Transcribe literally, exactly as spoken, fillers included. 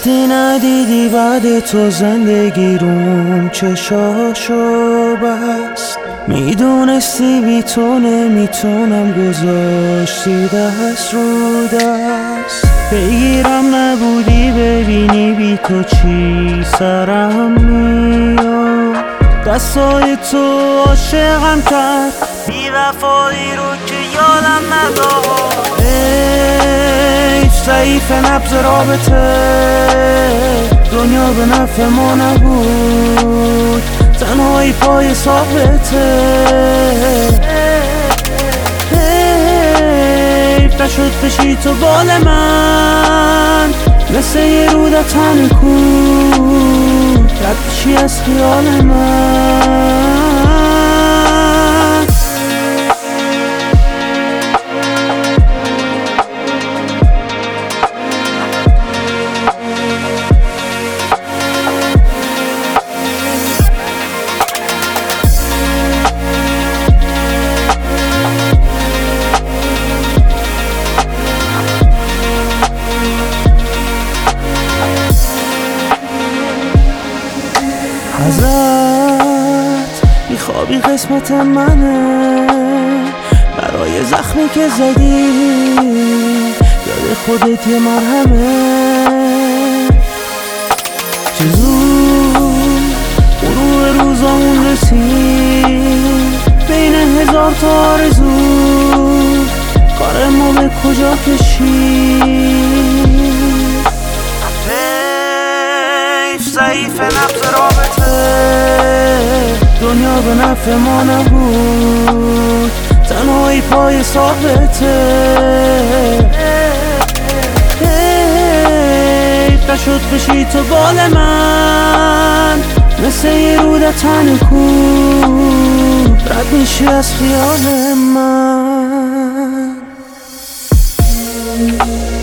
وقتی ندیدی بعد تو زندگی روم چشاشو بست، میدونستی بی تو نمیتونم، گذاشتی دست رو دست. بگیرم نبودی ببینی بی تو چی سرم میاد، دستای تو عاشقم کرد، بی وفایی رو که یادم نداد. ای ضعیف نبض رابطه، دنیا به نفع ما نبود، تنهایی پای ثابته. حیف نشد بشی تو بال من، مثل یه روده تن کود رد بشی از خیال من. ازت میخوابی قسمت منه، برای زخمی که زدی یاد خودت یه مرهمه. چه زود غروب روزامون رسید، بین هزار تا آرزو کار ما به کجا کشید. ضعیف نبض رابطه، دنیا به نفع ما نبود، تنهایی پای ثابته. حیف نشد بشی تو بال من، مثل یه روده تن کود رد میشی از خیال من.